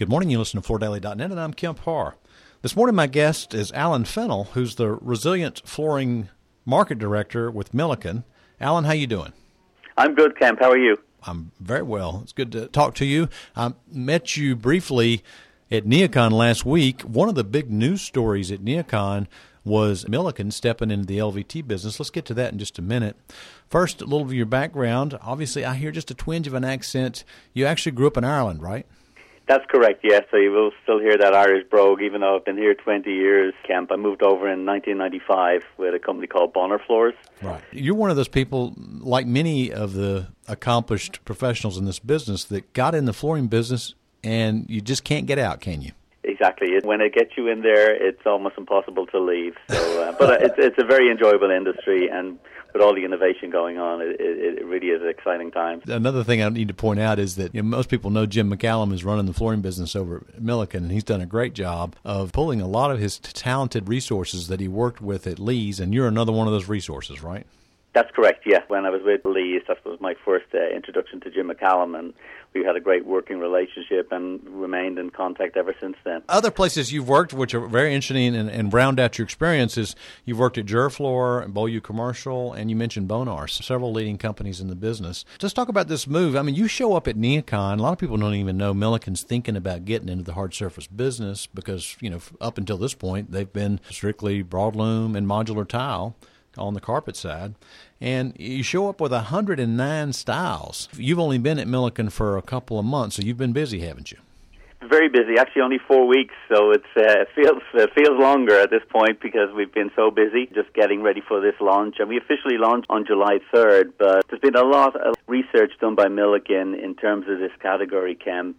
Good morning. You listen to FloorDaily.net, and I'm Kemp Harr. This morning, my guest is Alan Fennell, who's the Resilient Flooring Market Director with Milliken. Alan, how you doing? I'm good, Kemp. How are you? I'm very well. It's good to talk to you. I met you briefly at NeoCon last week. One of the big news stories at NeoCon was Milliken stepping into the LVT business. Let's get to that in just a minute. First, a little of your background. Obviously, I hear just a twinge of an accent. You actually grew up in Ireland, right? That's correct, yes. So you will still hear that Irish brogue, even though I've been here 20 years, Kemp. I moved over in 1995 with a company called Bonner Floors. Right. You're one of those people, like many of the accomplished professionals in this business, that got in the flooring business and you just can't get out, can you? Exactly. When it gets you in there, it's almost impossible to leave. So, but it's a very enjoyable industry, and with all the innovation going on, it really is an exciting time. Another thing I need to point out is that most people know Jim McCallum is running the flooring business over at Milliken, and he's done a great job of pulling a lot of his talented resources that he worked with at Lee's, and you're another one of those resources, right? That's correct, yeah. When I was with Lee's, that was my first introduction to Jim McCallum, and we had a great working relationship and remained in contact ever since then. Other places you've worked, which are very interesting and round out your experiences, you've worked at Durafloor, Beaulieu Commercial, and you mentioned Bonar, several leading companies in the business. Just talk about this move. I mean, you show up at NeoCon. A lot of people don't even know Milliken's thinking about getting into the hard surface business because, up until this point, they've been strictly broadloom and modular tile on the carpet side, and you show up with 109 styles. You've only been at Milliken for a couple of months, so you've been busy, haven't you? Very busy. Actually, only 4 weeks, so it feels longer at this point because we've been so busy just getting ready for this launch. And we officially launched on July 3rd, but there's been a lot of research done by Milliken in terms of this category, Kemp.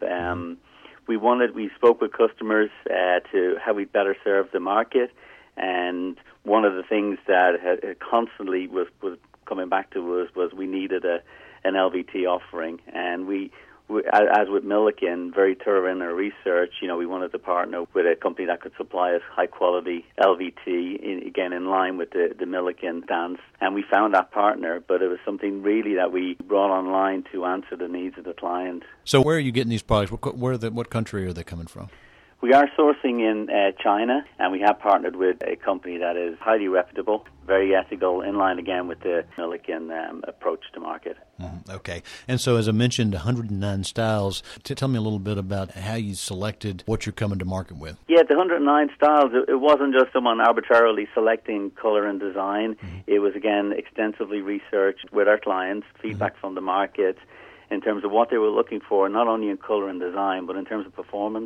We spoke with customers to how we better serve the market, and one of the things that constantly was coming back to us was we needed an LVT offering, and we as with Milliken, very thorough in our research, we wanted to partner with a company that could supply us high-quality LVT, again, in line with the Milliken stance. And we found that partner, but it was something really that we brought online to answer the needs of the client. So where are you getting these products? What country are they coming from? We are sourcing in China, and we have partnered with a company that is highly reputable, very ethical, in line again with the Milliken approach to market. Okay. And so, as I mentioned, 109 styles. Tell me a little bit about how you selected what you're coming to market with. Yeah, the 109 styles, it wasn't just someone arbitrarily selecting color and design. It was, again, extensively researched with our clients, feedback from the market in terms of what they were looking for, not only in color and design, but in terms of performance.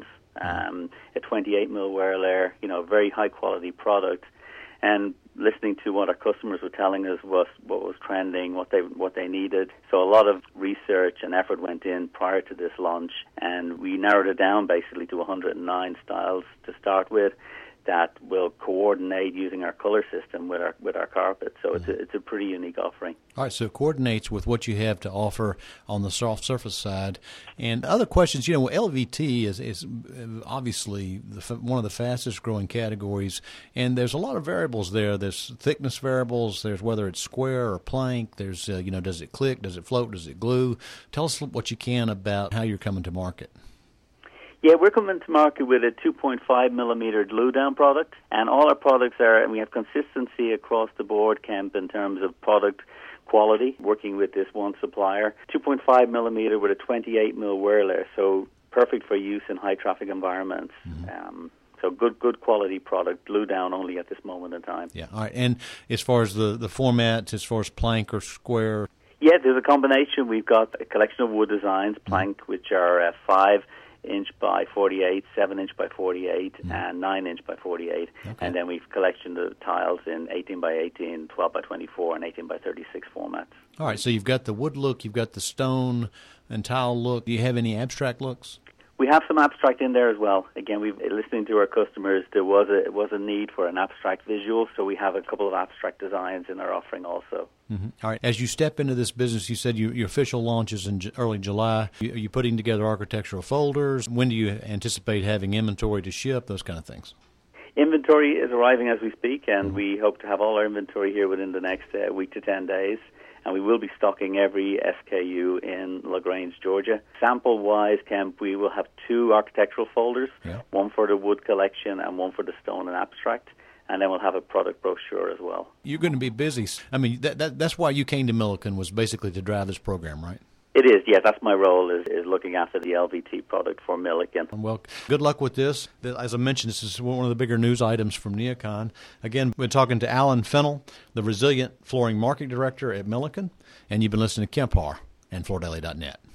A 28 mil wear layer, very high quality product, and listening to what our customers were telling us was what was trending, what they needed. So a lot of research and effort went in prior to this launch, and we narrowed it down basically to 109 styles to start with that will coordinate using our color system with our carpet. So it's a pretty unique offering. All right, so it coordinates with what you have to offer on the soft surface side. And other questions, LVT is obviously one of the fastest growing categories, and there's a lot of variables there. There's thickness variables, there's whether it's square or plank, there's, does it click, does it float, does it glue? Tell us what you can about how you're coming to market. Yeah, we're coming to market with a 2.5 millimeter glue down product, and all our products and we have consistency across the board, Kemp, in terms of product quality, working with this one supplier. 2.5 millimeter with a 28 mil wear layer, so perfect for use in high traffic environments. So good quality product, glue down only at this moment in time. Yeah, all right. And as far as the format, as far as plank or square? Yeah, there's a combination. We've got a collection of wood designs, plank, which are 5-inch by 48, 7-inch by 48, and 9-inch by 48. Okay. And then we've collection of tiles in 18 by 18, 12 by 24, and 18 by 36 formats. All right, so you've got the wood look, you've got the stone and tile look. Do you have any abstract looks? We have some abstract in there as well. Again, listening to our customers, there was a need for an abstract visual, so we have a couple of abstract designs in our offering also. All right. As you step into this business, you said your official launch is in early July. Are you putting together architectural folders? When do you anticipate having inventory to ship, those kind of things? Inventory is arriving as we speak, and we hope to have all our inventory here within the next week to 10 days. and we will be stocking every SKU in LaGrange, Georgia. Sample-wise, Kemp, we will have 2 architectural folders, one for the wood collection and one for the stone and abstract. And then we'll have a product brochure as well. You're going to be busy. I mean, that's why you came to Milliken, was basically to drive this program, right? It is, yes. That's my role, is looking after the LVT product for Milliken. Well, good luck with this. As I mentioned, this is one of the bigger news items from NeoCon. Again, we're talking to Alan Fennell, the Resilient Flooring Marketing Director at Milliken, and you've been listening to Kemp Harr and FloorDaily.net.